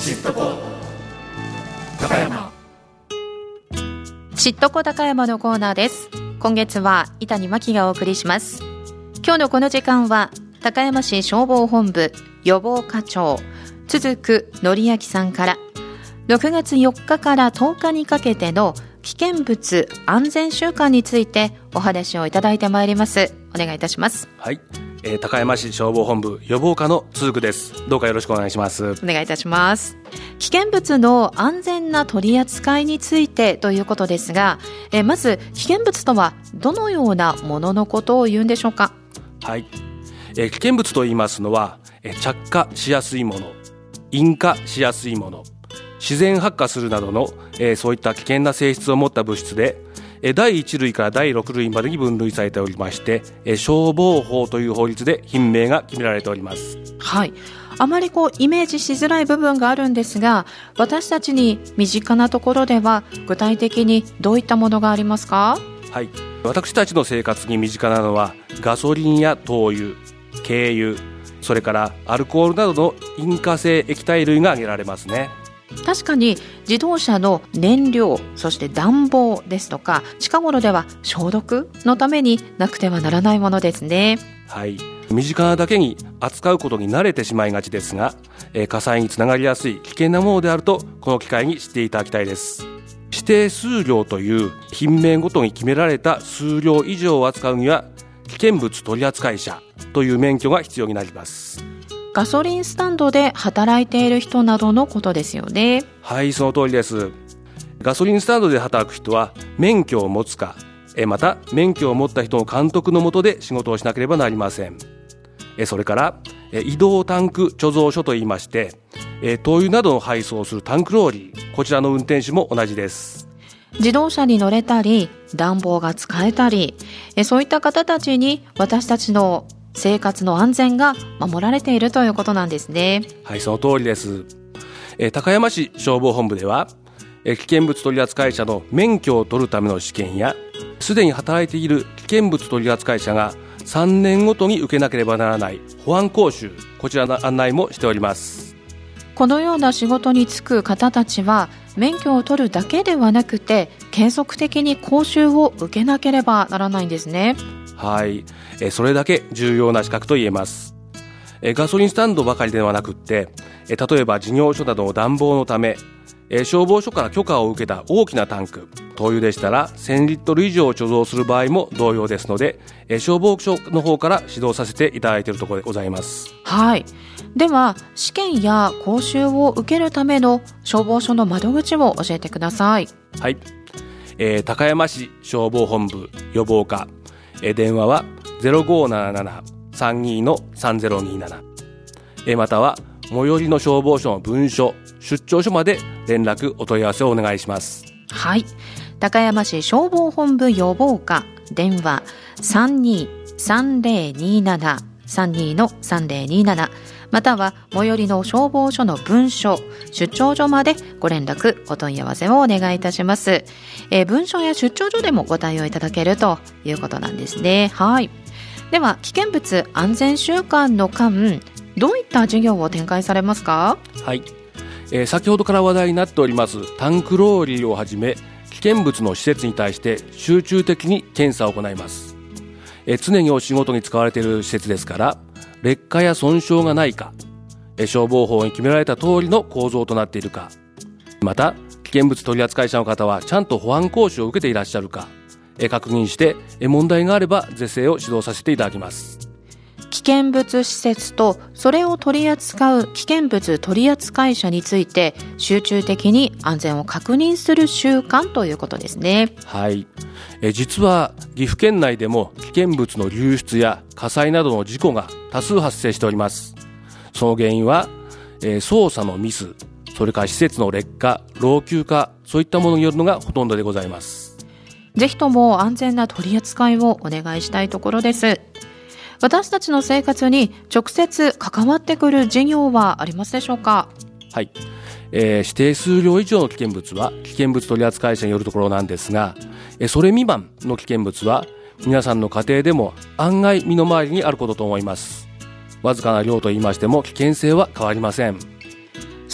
知っとこ高山。 知っとこ高山のコーナーです。今月は伊谷真希がお送りします。今日のこの時間は高山市消防本部予防課長続則明さんから6月4日から10日にかけての危険物安全週間についてお話をいただいてまいります。お願いいたします。 はい、高山市消防本部予防課の鈴です。どうかよろしくお願いします。 お願いいたします。危険物の安全な取り扱いについてということですが、まず危険物とはどのようなもののことを言うんでしょうか。 はい、危険物と言いますのは着火しやすいもの、引火しやすいもの、自然発火するなどの、そういった危険な性質を持った物質で第1類から第6類までに分類されておりまして、消防法という法律で品名が決められております。 はい、あまりイメージしづらい部分があるんですが、私たちに身近なところでは具体的にどういったものがありますか。 はい、私たちの生活に身近なのはガソリンや灯油、軽油、それからアルコールなどの引火性液体類が挙げられますね。 確かに自動車の燃料、そして暖房ですとか近頃では消毒のためになくてはならないものですね。 はい、身近なだけに扱うことに慣れてしまいがちですが、火災につながりやすい危険なものであるとこの機会に知っていただきたいです。指定数量という品名ごとに決められた数量以上を扱うには危険物取扱者という免許が必要になります。 ガソリンスタンドで働いている人などのことですよね。 はい、その通りです。ガソリンスタンドで働く人は免許を持つか、また免許を持った人の監督の下で仕事をしなければなりません。それから移動タンク貯蔵所といいまして、灯油などを配送するタンクローリー、こちらの運転手も同じです。 自動車に乗れたり暖房が使えたり、そういった方たちに私たちの生活の安全が守られているということなんですね。 はい、その通りです。高山市消防本部では危険物取扱者の免許を取るための試験や、すでに働いている危険物取扱者が3年ごとに受けなければならない保安講習、こちらの案内もしております。 このような仕事に就く方たちは免許を取るだけではなくて継続的に講習を受けなければならないんですね。 はい、それだけ重要な資格と言えます。ガソリンスタンドばかりではなくって、例えば事業所などの暖房のため消防署から許可を受けた大きなタンク、灯油でしたら1000リットル以上を貯蔵する場合も同様ですので、消防署の方から指導させていただいているところでございます。 はい、では試験や講習を受けるための消防署の窓口を教えてください。 はい、高山市消防本部予防課、電話は 0577-32-3027、または最寄りの消防署の分署、出張所まで連絡お問い合わせをお願いします。 はい、高山市消防本部予防課、電話 32-3027 32-3027、または最寄りの消防署の分署、出張所までご連絡お問い合わせをお願いいたします。分署や出張所でもご対応いただけるということなんですね。はい、では危険物安全週間の間、どういった授業を展開されますか。 はい、先ほどから話題になっておりますタンクローリーをはじめ危険物の施設に対して集中的に検査を行います。常にお仕事に使われている施設ですから、劣化や損傷がないか、消防法に決められた通りの構造となっているか、また危険物取扱者の方はちゃんと保安講習を受けていらっしゃるか、確認して問題があれば是正を指導させていただきます。 危険物施設とそれを取り扱う危険物取扱者について集中的に安全を確認する習慣ということですね。 はい、実は岐阜県内でも危険物の流出や火災などの事故が多数発生しております。その原因は、操作のミス、それから施設の劣化、老朽化、そういったものによるのがほとんどでございます。 ぜひとも安全な取り扱いをお願いしたいところです。私たちの生活に直接関わってくる事業はありますでしょうか。 はい、指定数量以上の危険物は危険物取扱者によるところなんですが、それ未満の危険物は皆さんの家庭でも案外身の回りにあることと思います。わずかな量と言いましても危険性は変わりません。 ス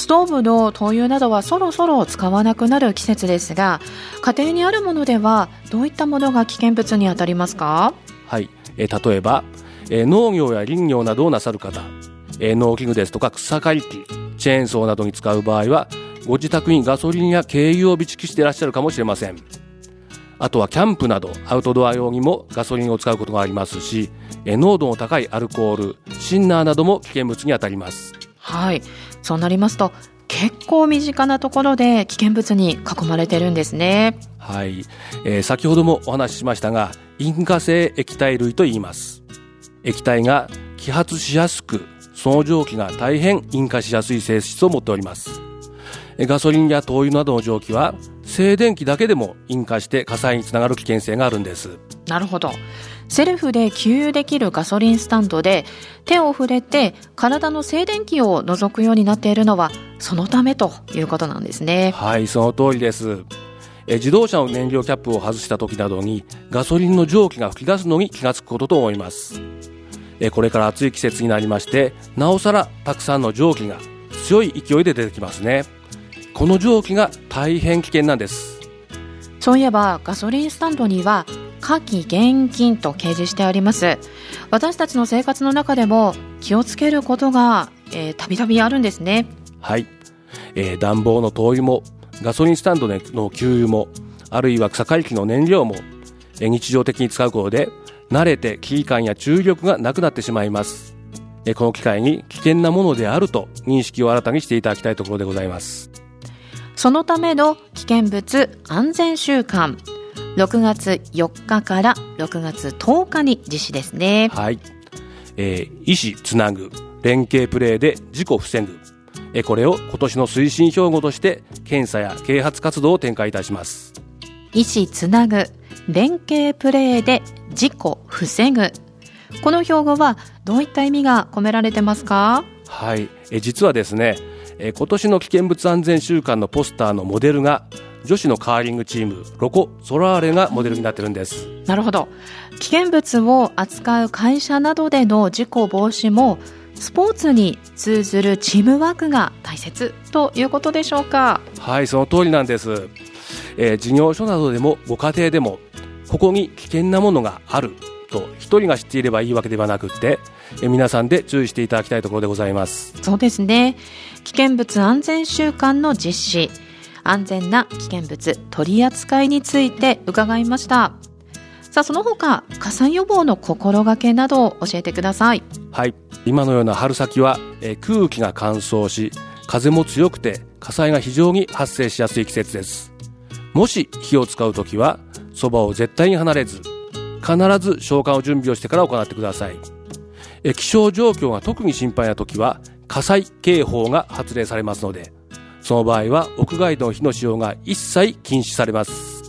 トーブの灯油などはそろそろ使わなくなる季節ですが、家庭にあるものではどういったものが危険物にあたりますか？ はい、例えば、農業や林業などをなさる方、農機具ですとか草刈り機、チェーンソーなどに使う場合は、ご自宅にガソリンや軽油を備蓄していらっしゃるかもしれません。あとはキャンプなどアウトドア用にもガソリンを使うことがありますし、濃度の高いアルコール、シンナーなども危険物にあたります。 はい、そうなりますと結構身近なところで危険物に囲まれてるんですね。 はい、先ほどもお話ししましたが、引火性液体類と言います。液体が揮発しやすく、その蒸気が大変引火しやすい性質を持っております。ガソリンや灯油などの蒸気は静電気だけでも引火して火災につながる危険性があるんです。 なるほど。セルフで給油できるガソリンスタンドで手を触れて体の静電気を除くようになっているのはそのためということなんですね。 はい、その通りです。自動車の燃料キャップを外した時などにガソリンの蒸気が噴き出すのに気がつくことと思います。これから暑い季節になりまして、なおさらたくさんの蒸気が強い勢いで出てきますね。この蒸気が大変危険なんです。 そういえばガソリンスタンドには火気厳禁と掲示してあります。私たちの生活の中でも気をつけることがたびたびあるんですね。 はい、暖房の灯油もガソリンスタンドの給油も、あるいは草刈り機の燃料も日常的に使うことで慣れて危機感や注意力がなくなってしまいます。この機会に危険なものであると認識を新たにしていただきたいところでございます。 そのための危険物安全週間、6月4日から6月10日に実施ですね。 はい、医師つなぐ連携プレーで事故防ぐ、これを今年の推進標語として検査や啓発活動を展開いたします。 医師つなぐ連携プレーで事故防ぐ、この標語はどういった意味が込められてますか？ はい、実はですね、今年の危険物安全週間のポスターのモデルが女子のカーリングチームロコ・ソラーレがモデルになってるんです。 なるほど。危険物を扱う会社などでの事故防止もスポーツに通ずるチームワークが大切ということでしょうか？ はい、その通りなんです。事業所などでもご家庭でも、ここに危険なものがあると一人が知っていればいいわけではなくって、皆さんで注意していただきたいところでございます。 そうですね。危険物安全週間の実施、安全な危険物取り扱いについて伺いました。さあ、その他火災予防の心がけなどを教えてください。 はい、今のような春先は、空気が乾燥し、風も強くて火災が非常に発生しやすい季節です。もし火を使うときはそばを絶対に離れず、必ず消火の準備をしてから行ってください。気象状況が特に心配なときは火災警報が発令されますので、その場合は屋外での火の使用が一切禁止されます。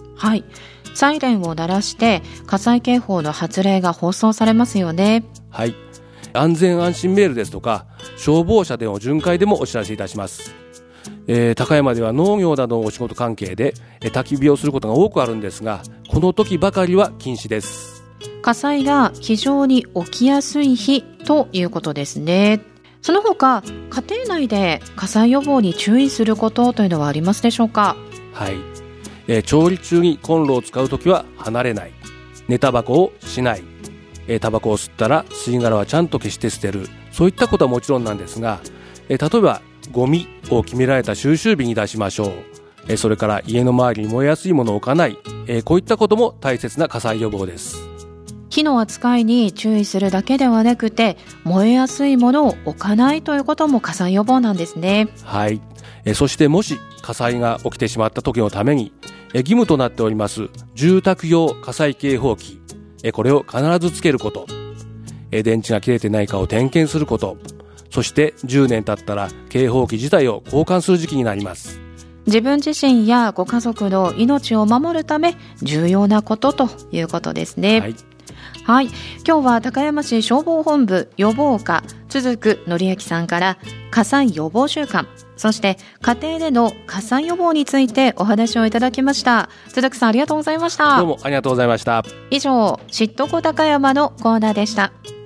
はい、サイレンを鳴らして火災警報の発令が放送されますよね。 はい、安全安心メールですとか消防車での巡回でもお知らせいたします。高山では農業などのお仕事関係で焚き火をすることが多くあるんですが、この時ばかりは禁止です。 火災が非常に起きやすい日ということですね。その他家庭内で火災予防に注意することというのはありますでしょうか？ はい、調理中にコンロを使うときは離れない、寝タバコをしない、タバコを吸ったら吸い殻はちゃんと消して捨てる、そういったことはもちろんなんですが、例えばゴミを決められた収集日に出しましょう。それから家の周りに燃えやすいものを置かない、こういったことも大切な火災予防です。 火の扱いに注意するだけではなくて、燃えやすいものを置かないということも火災予防なんですね。 はい、そしてもし火災が起きてしまった時のために義務となっております住宅用火災警報器、これを必ずつけること、電池が切れてないかを点検すること、そして10年経ったら警報器自体を交換する時期になります。 自分自身やご家族の命を守るため重要なことということですね。 はいはい、今日は高山市消防本部予防課続則明さんから火災予防週間、そして家庭での火災予防についてお話をいただきました。続さん、ありがとうございました。 どうもありがとうございました。 以上、知っとこ高山のコーナーでした。